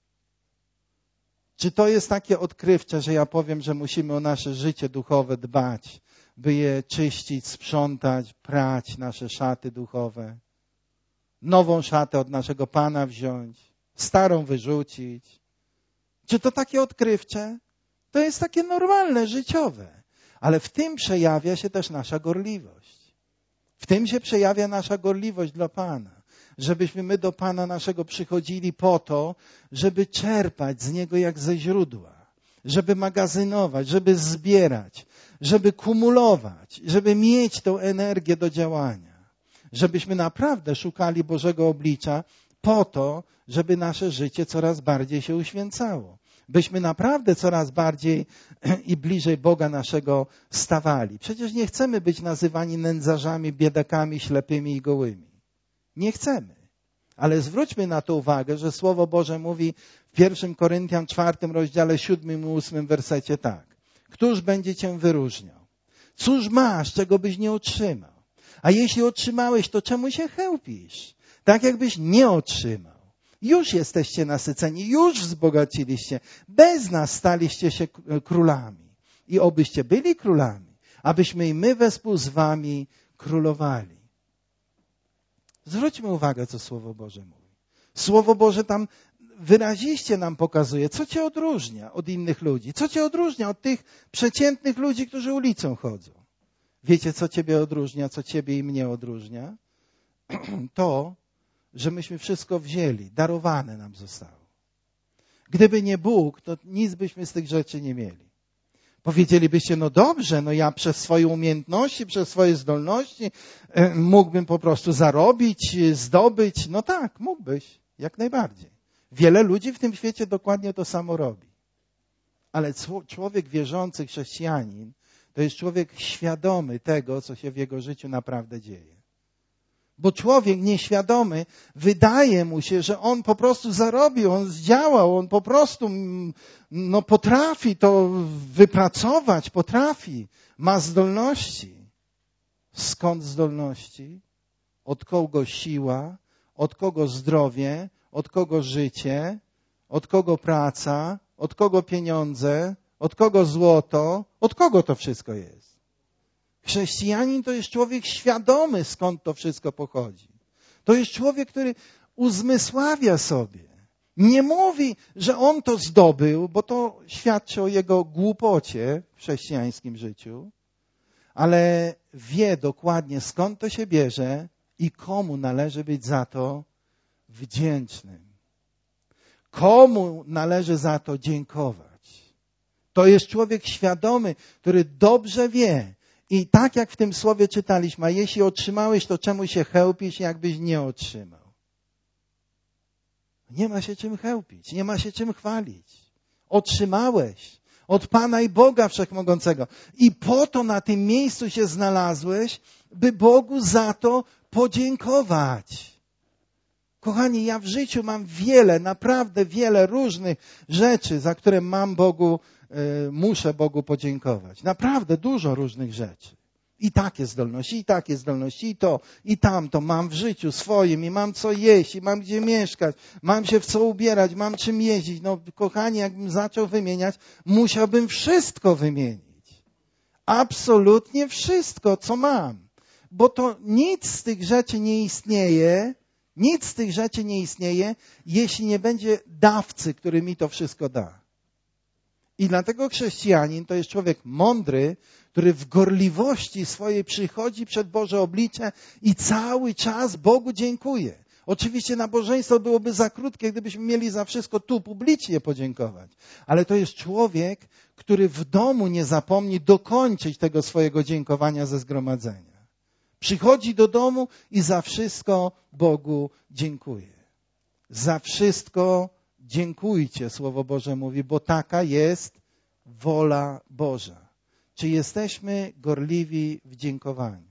Czy to jest takie odkrywcze, że ja powiem, że musimy o nasze życie duchowe dbać, by je czyścić, sprzątać, prać nasze szaty duchowe, nową szatę od naszego Pana wziąć, starą wyrzucić? Czy to takie odkrywcze? To jest takie normalne, życiowe. Ale w tym przejawia się też nasza gorliwość. W tym się przejawia nasza gorliwość dla Pana. żebyśmy my do Pana naszego przychodzili po to, żeby czerpać z Niego jak ze źródła, żeby magazynować, żeby zbierać, żeby kumulować, żeby mieć tą energię do działania, żebyśmy naprawdę szukali Bożego oblicza po to, żeby nasze życie coraz bardziej się uświęcało. Byśmy naprawdę coraz bardziej i bliżej Boga naszego stawali. Przecież nie chcemy być nazywani nędzarzami, biedakami, ślepymi i gołymi. Nie chcemy. Ale zwróćmy na to uwagę, że Słowo Boże mówi w pierwszym Koryntian czwartym rozdziale siódmym i ósmym wersecie tak. Któż będzie cię wyróżniał? Cóż masz, czego byś nie otrzymał? A jeśli otrzymałeś, to czemu się chełpisz? Tak jakbyś nie otrzymał. Już jesteście nasyceni, już wzbogaciliście. Bez nas staliście się królami. I obyście byli królami, abyśmy i my wespół z wami królowali. Zwróćmy uwagę, co Słowo Boże mówi. Słowo Boże tam wyraziście nam pokazuje, co cię odróżnia od innych ludzi. Co cię odróżnia od tych przeciętnych ludzi, którzy ulicą chodzą. Wiecie, co ciebie odróżnia, co ciebie i mnie odróżnia? To, że myśmy wszystko wzięli, darowane nam zostało. Gdyby nie Bóg, to nic byśmy z tych rzeczy nie mieli. Powiedzielibyście, no dobrze, no ja przez swoje umiejętności, przez swoje zdolności e, mógłbym po prostu zarobić, zdobyć. No tak, mógłbyś, jak najbardziej. Wiele ludzi w tym świecie dokładnie to samo robi. Ale człowiek wierzący, chrześcijanin, to jest człowiek świadomy tego, co się w jego życiu naprawdę dzieje. Bo człowiek nieświadomy, wydaje mu się, że on po prostu zarobił, on zdziałał, on po prostu no, potrafi to wypracować, potrafi, ma zdolności. Skąd zdolności? Od kogo siła? Od kogo zdrowie? Od kogo życie? Od kogo praca? Od kogo pieniądze? Od kogo złoto? Od kogo to wszystko jest? Chrześcijanin to jest człowiek świadomy, skąd to wszystko pochodzi. To jest człowiek, który uzmysławia sobie. Nie mówi, że on to zdobył, bo to świadczy o jego głupocie w chrześcijańskim życiu, ale wie dokładnie, skąd to się bierze i komu należy być za to wdzięcznym. Komu należy za to dziękować. To jest człowiek świadomy, który dobrze wie, i tak jak w tym słowie czytaliśmy, a jeśli otrzymałeś, to czemu się chełpisz, jakbyś nie otrzymał? Nie ma się czym chełpić, nie ma się czym chwalić. Otrzymałeś od Pana i Boga Wszechmogącego. I po to na tym miejscu się znalazłeś, by Bogu za to podziękować. Kochani, ja w życiu mam wiele, naprawdę wiele różnych rzeczy, za które mam Bogu muszę Bogu podziękować. Naprawdę dużo różnych rzeczy. I takie zdolności, i takie zdolności, i to, i tamto mam w życiu swoim, i mam co jeść, i mam gdzie mieszkać, mam się w co ubierać, mam czym jeździć. No kochani, jakbym zaczął wymieniać, musiałbym wszystko wymienić. Absolutnie wszystko, co mam. Bo to nic z tych rzeczy nie istnieje, nic z tych rzeczy nie istnieje, jeśli nie będzie dawcy, który mi to wszystko da. I dlatego chrześcijanin to jest człowiek mądry, który w gorliwości swojej przychodzi przed Boże oblicze i cały czas Bogu dziękuje. Oczywiście nabożeństwo byłoby za krótkie, gdybyśmy mieli za wszystko tu publicznie podziękować. Ale to jest człowiek, który w domu nie zapomni dokończyć tego swojego dziękowania ze zgromadzenia. Przychodzi do domu i za wszystko Bogu dziękuje. Za wszystko dziękujcie, Słowo Boże mówi, bo taka jest wola Boża. Czy jesteśmy gorliwi w dziękowaniu?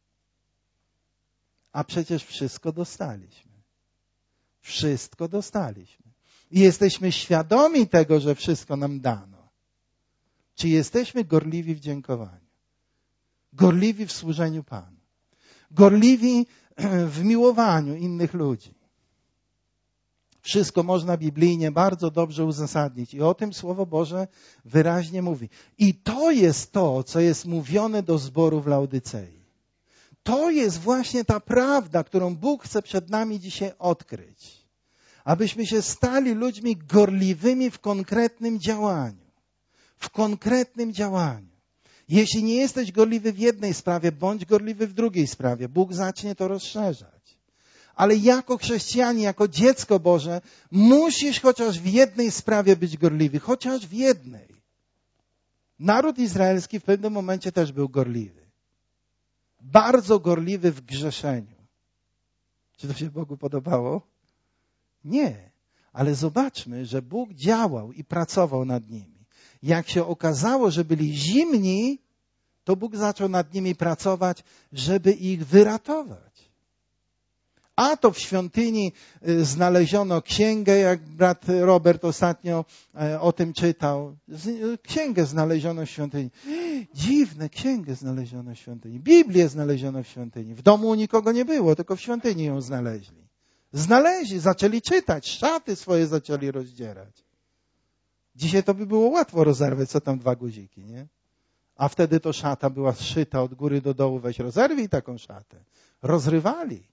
A przecież wszystko dostaliśmy. Wszystko dostaliśmy. I jesteśmy świadomi tego, że wszystko nam dano. Czy jesteśmy gorliwi w dziękowaniu? Gorliwi w służeniu Panu. Gorliwi w miłowaniu innych ludzi. Wszystko można biblijnie bardzo dobrze uzasadnić. I o tym Słowo Boże wyraźnie mówi. I to jest to, co jest mówione do zboru w Laodycei. To jest właśnie ta prawda, którą Bóg chce przed nami dzisiaj odkryć. Abyśmy się stali ludźmi gorliwymi w konkretnym działaniu. W konkretnym działaniu. Jeśli nie jesteś gorliwy w jednej sprawie, bądź gorliwy w drugiej sprawie. Bóg zacznie to rozszerzać. Ale jako chrześcijanin, jako dziecko Boże, musisz chociaż w jednej sprawie być gorliwy. Chociaż w jednej. Naród izraelski w pewnym momencie też był gorliwy. Bardzo gorliwy w grzeszeniu. Czy to się Bogu podobało? Nie. Ale zobaczmy, że Bóg działał i pracował nad nimi. Jak się okazało, że byli zimni, to Bóg zaczął nad nimi pracować, żeby ich wyratować. A to w świątyni znaleziono księgę, jak brat Robert ostatnio o tym czytał. Księgę znaleziono w świątyni. Dziwne, księgę znaleziono w świątyni. Biblię znaleziono w świątyni. W domu nikogo nie było, tylko w świątyni ją znaleźli. Znaleźli, zaczęli czytać, szaty swoje zaczęli rozdzierać. Dzisiaj to by było łatwo rozerwać, co tam dwa guziki, nie? A wtedy to szata była zszyta od góry do dołu, weź rozerwij taką szatę. Rozrywali.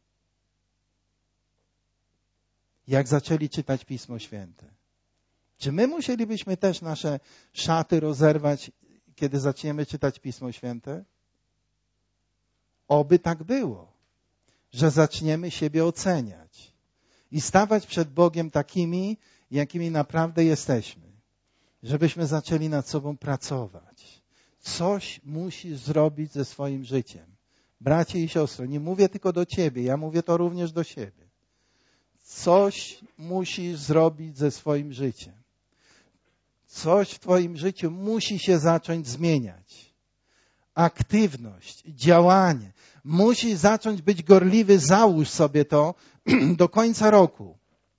Jak zaczęli czytać Pismo Święte. Czy my musielibyśmy też nasze szaty rozerwać, kiedy zaczniemy czytać Pismo Święte? Oby tak było, że zaczniemy siebie oceniać i stawać przed Bogiem takimi, jakimi naprawdę jesteśmy. Żebyśmy zaczęli nad sobą pracować. Coś musisz zrobić ze swoim życiem. Bracie i siostry, nie mówię tylko do ciebie, ja mówię to również do siebie. Coś musisz zrobić ze swoim życiem. Coś w twoim życiu musi się zacząć zmieniać. Aktywność, działanie. Musisz zacząć być gorliwy, załóż sobie to do końca roku.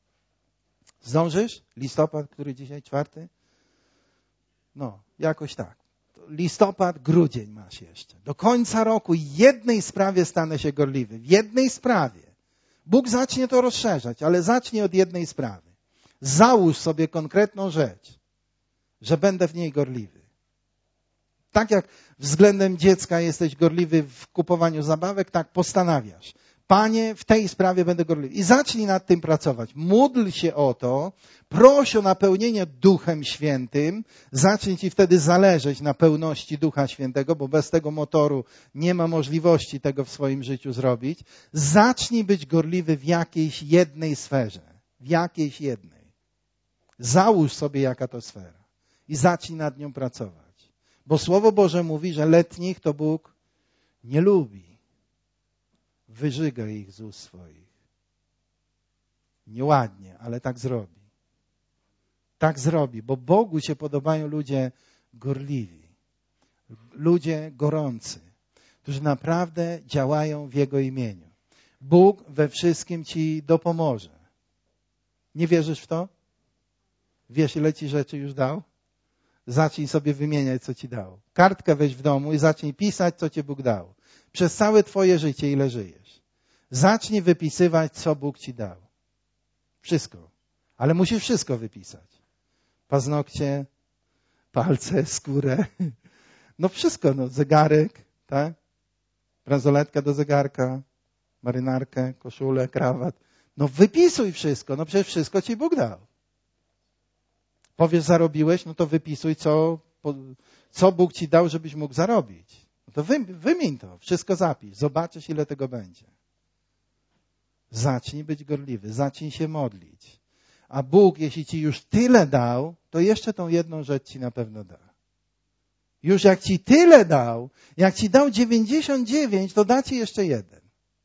Zdążysz? Listopad, który dzisiaj czwarty? No, jakoś tak. Listopad, grudzień masz jeszcze. Do końca roku jednej sprawie stanę się gorliwy. W jednej sprawie. Bóg zacznie to rozszerzać, ale zacznie od jednej sprawy. Załóż sobie konkretną rzecz, że będę w niej gorliwy. Tak jak względem dziecka jesteś gorliwy w kupowaniu zabawek, tak postanawiasz. Panie, w tej sprawie będę gorliwy. I zacznij nad tym pracować. Módl się o to, proś o napełnienie Duchem Świętym. Zacznij ci wtedy zależeć na pełności Ducha Świętego, bo bez tego motoru nie ma możliwości tego w swoim życiu zrobić. Zacznij być gorliwy w jakiejś jednej sferze. W jakiejś jednej. Załóż sobie, jaka to sfera. I zacznij nad nią pracować. Bo Słowo Boże mówi, że letnich to Bóg nie lubi. Wyżyga ich z ust swoich. Nieładnie, ale tak zrobi. Tak zrobi, bo Bogu się podobają ludzie gorliwi. Ludzie gorący, którzy naprawdę działają w Jego imieniu. Bóg we wszystkim ci dopomoże. Nie wierzysz w to? Wiesz, ile ci rzeczy już dał? Zacznij sobie wymieniać, co ci dał. Kartkę weź w domu i zacznij pisać, co ci Bóg dał. Przez całe twoje życie, ile żyjesz. Zacznij wypisywać, co Bóg ci dał. Wszystko. Ale musisz wszystko wypisać. Paznokcie, palce, skórę. No wszystko, no zegarek, tak? Bransoletka do zegarka, marynarkę, koszulę, krawat. No wypisuj wszystko, no przecież wszystko ci Bóg dał. Powiesz, zarobiłeś, no to wypisuj, co, co Bóg ci dał, żebyś mógł zarobić. No to wy, wymień to, wszystko zapisz. Zobaczysz, ile tego będzie. Zacznij być gorliwy, zacznij się modlić. A Bóg, jeśli ci już tyle dał, to jeszcze tą jedną rzecz ci na pewno da. Już jak ci tyle dał, jak ci dał dziewięćdziesiąt dziewięć, to da ci jeszcze jeden.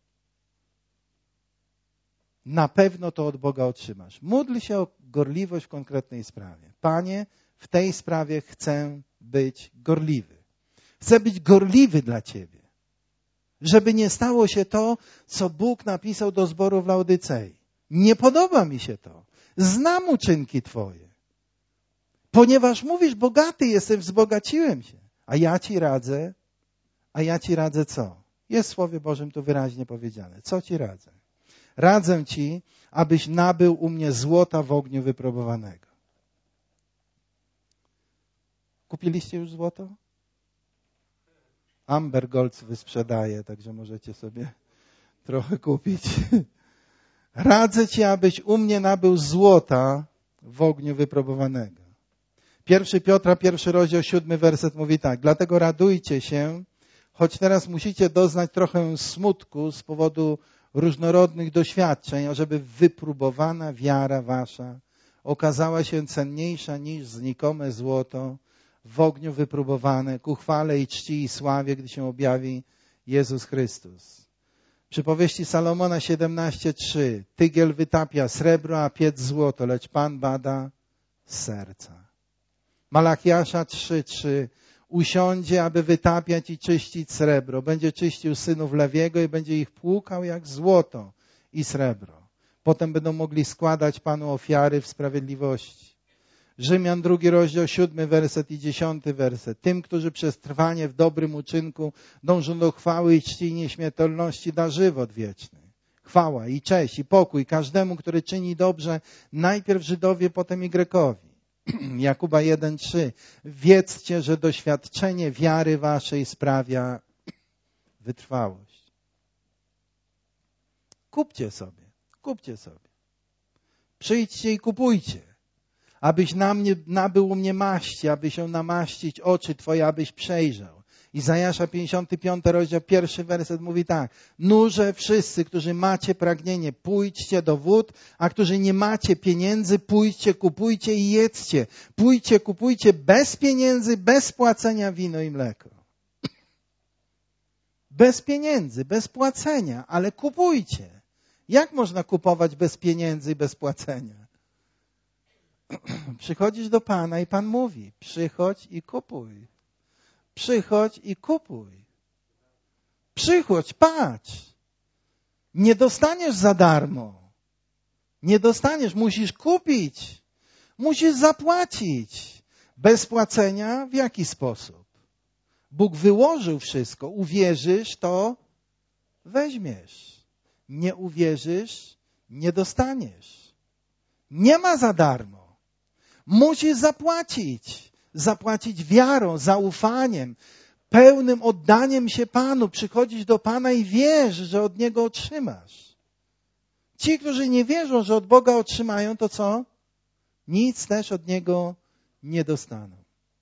Na pewno to od Boga otrzymasz. Módl się o gorliwość w konkretnej sprawie. Panie, w tej sprawie chcę być gorliwy. Chcę być gorliwy dla Ciebie. Żeby nie stało się to, co Bóg napisał do zboru w Laodycei. Nie podoba mi się to. Znam uczynki Twoje. Ponieważ mówisz, bogaty jestem, wzbogaciłem się. A ja Ci radzę, a ja Ci radzę co? Jest w Słowie Bożym tu wyraźnie powiedziane. Co Ci radzę? Radzę Ci, abyś nabył u mnie złota w ogniu wypróbowanego. Kupiliście już złoto? Amber Gold wysprzedaje, także możecie sobie trochę kupić. Radzę Ci, abyś u mnie nabył złota w ogniu wypróbowanego. Pierwszy Piotra, pierwszy rozdział, siódmy werset mówi tak. Dlatego radujcie się, choć teraz musicie doznać trochę smutku z powodu różnorodnych doświadczeń, ażeby wypróbowana wiara wasza okazała się cenniejsza niż znikome złoto, w ogniu wypróbowane, ku chwale i czci i sławie, gdy się objawi Jezus Chrystus. Przypowieści Salomona siedemnaście trzy. Tygiel wytapia srebro, a piec złoto, lecz Pan bada serca. Malachiasza trzy trzy. Usiądzie, aby wytapiać i czyścić srebro. Będzie czyścił synów Lewiego i będzie ich płukał jak złoto i srebro. Potem będą mogli składać Panu ofiary w sprawiedliwości. Rzymian drugi rozdział, siódmy werset i dziesiąty werset. Tym, którzy przez trwanie w dobrym uczynku dążą do chwały i czci i nieśmiertelności, da żywot wieczny. Chwała i cześć i pokój każdemu, który czyni dobrze, najpierw Żydowi, potem i Grekowi. Jakuba jeden trzy. Wiedzcie, że doświadczenie wiary waszej sprawia wytrwałość. Kupcie sobie, kupcie sobie. Przyjdźcie i kupujcie. Abyś na mnie, nabył u mnie maści, aby się namaścić oczy twoje, abyś przejrzał. Izajasza pięćdziesiąty piąty rozdział, pierwszy werset mówi tak. Nurze wszyscy, którzy macie pragnienie, pójdźcie do wód, a którzy nie macie pieniędzy, pójdźcie, kupujcie i jedzcie. Pójdźcie, kupujcie bez pieniędzy, bez płacenia wino i mleko. Bez pieniędzy, bez płacenia, ale kupujcie. Jak można kupować bez pieniędzy i bez płacenia? Przychodzisz do Pana i Pan mówi, przychodź i kupuj. Przychodź i kupuj. Przychodź, patrz. Nie dostaniesz za darmo. Nie dostaniesz, musisz kupić. Musisz zapłacić. Bez płacenia w jaki sposób? Bóg wyłożył wszystko. Uwierzysz, to weźmiesz. Nie uwierzysz, nie dostaniesz. Nie ma za darmo. Musisz zapłacić. Zapłacić wiarą, zaufaniem, pełnym oddaniem się Panu. Przychodzić do Pana i wiesz, że od Niego otrzymasz. Ci, którzy nie wierzą, że od Boga otrzymają, to co? Nic też od Niego nie dostaną.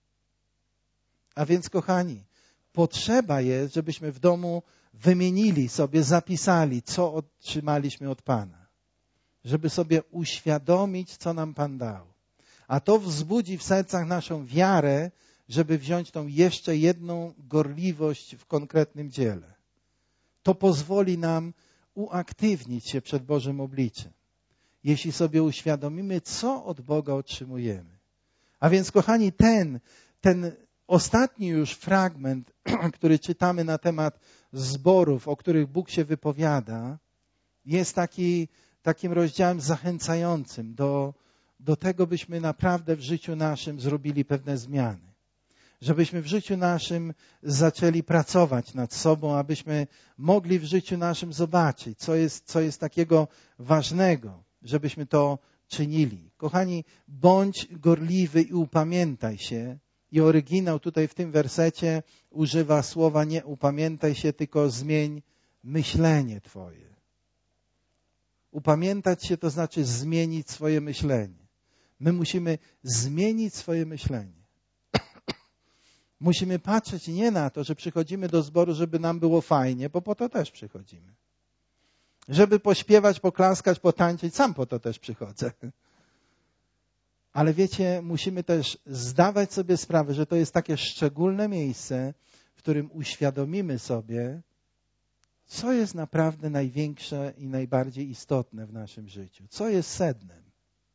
A więc, kochani, potrzeba jest, żebyśmy w domu wymienili sobie, zapisali, co otrzymaliśmy od Pana. Żeby sobie uświadomić, co nam Pan dał. A to wzbudzi w sercach naszą wiarę, żeby wziąć tą jeszcze jedną gorliwość w konkretnym dziele. To pozwoli nam uaktywnić się przed Bożym obliczem. Jeśli sobie uświadomimy, co od Boga otrzymujemy. A więc, kochani, ten, ten ostatni już fragment, który czytamy na temat zborów, o których Bóg się wypowiada, jest taki, takim rozdziałem zachęcającym do do tego, byśmy naprawdę w życiu naszym zrobili pewne zmiany. Żebyśmy w życiu naszym zaczęli pracować nad sobą, abyśmy mogli w życiu naszym zobaczyć, co jest, co jest takiego ważnego, żebyśmy to czynili. Kochani, bądź gorliwy i upamiętaj się. I oryginał tutaj w tym wersecie używa słowa nie upamiętaj się, tylko zmień myślenie twoje. Upamiętać się to znaczy zmienić swoje myślenie. My musimy zmienić swoje myślenie. Musimy patrzeć nie na to, że przychodzimy do zboru, żeby nam było fajnie, bo po to też przychodzimy. Żeby pośpiewać, poklaskać, potańczyć, sam po to też przychodzę. Ale wiecie, musimy też zdawać sobie sprawę, że to jest takie szczególne miejsce, w którym uświadomimy sobie, co jest naprawdę największe i najbardziej istotne w naszym życiu. Co jest sednem.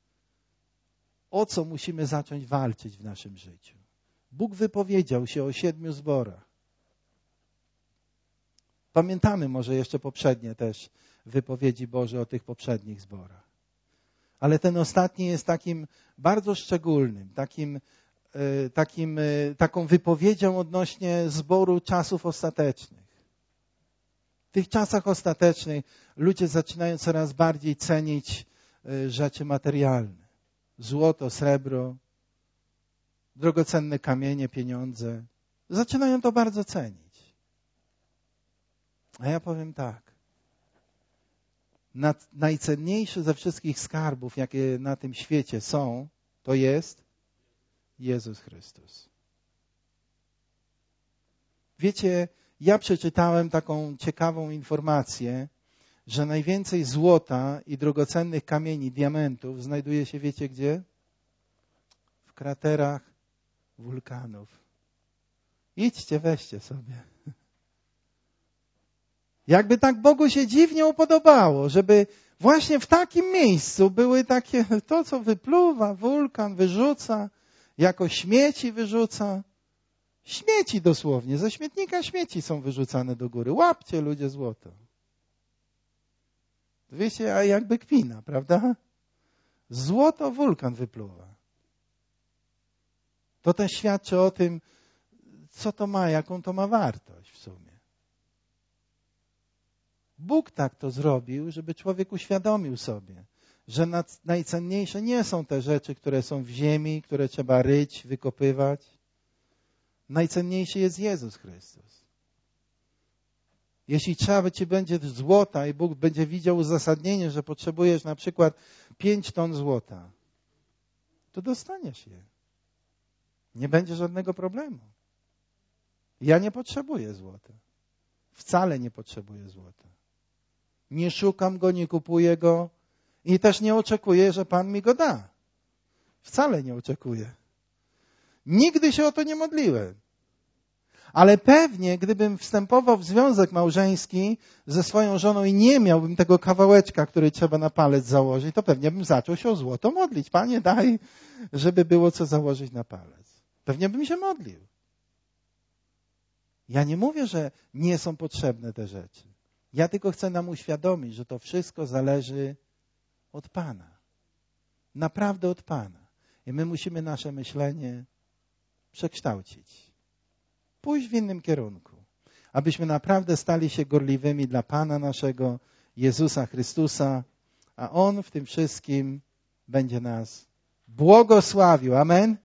O co musimy zacząć walczyć w naszym życiu. Bóg wypowiedział się o siedmiu zborach. Pamiętamy może jeszcze poprzednie też wypowiedzi Boże o tych poprzednich zborach. Ale ten ostatni jest takim bardzo szczególnym, takim, takim, taką wypowiedzią odnośnie zboru czasów ostatecznych. W tych czasach ostatecznych ludzie zaczynają coraz bardziej cenić rzeczy materialne. Złoto, srebro, drogocenne kamienie, pieniądze. Zaczynają to bardzo cenić. A ja powiem tak. Nad, najcenniejszy ze wszystkich skarbów, jakie na tym świecie są, to jest Jezus Chrystus. Wiecie, ja przeczytałem taką ciekawą informację, że najwięcej złota i drogocennych kamieni, diamentów znajduje się, wiecie gdzie? W kraterach wulkanów. Idźcie, weźcie sobie. Jakby tak Bogu się dziwnie upodobało, żeby właśnie w takim miejscu były takie, to co wypluwa wulkan, wyrzuca, jako śmieci wyrzuca. Śmieci dosłownie, ze śmietnika śmieci są wyrzucane do góry. Łapcie ludzie złoto. Wiecie, a jakby kpina, prawda? Złoto wulkan wypluwa. To też świadczy o tym, co to ma, jaką to ma wartość w sumie. Bóg tak to zrobił, żeby człowiek uświadomił sobie, że najcenniejsze nie są te rzeczy, które są w ziemi, które trzeba ryć, wykopywać. Najcenniejszy jest Jezus Chrystus. Jeśli trzeba ci będzie złota i Bóg będzie widział uzasadnienie, że potrzebujesz na przykład pięć ton złota, to dostaniesz je. Nie będzie żadnego problemu. Ja nie potrzebuję złota. Wcale nie potrzebuję złota. Nie szukam go, nie kupuję go i też nie oczekuję, że Pan mi go da. Wcale nie oczekuję. Nigdy się o to nie modliłem. Ale pewnie, gdybym wstępował w związek małżeński ze swoją żoną i nie miałbym tego kawałeczka, który trzeba na palec założyć, to pewnie bym zaczął się o złoto modlić. Panie, daj, żeby było co założyć na palec. Pewnie bym się modlił. Ja nie mówię, że nie są potrzebne te rzeczy. Ja tylko chcę nam uświadomić, że to wszystko zależy od Pana. Naprawdę od Pana. I my musimy nasze myślenie przekształcić. Pójść w innym kierunku. Abyśmy naprawdę stali się gorliwymi dla Pana naszego, Jezusa Chrystusa, a On w tym wszystkim będzie nas błogosławił. Amen.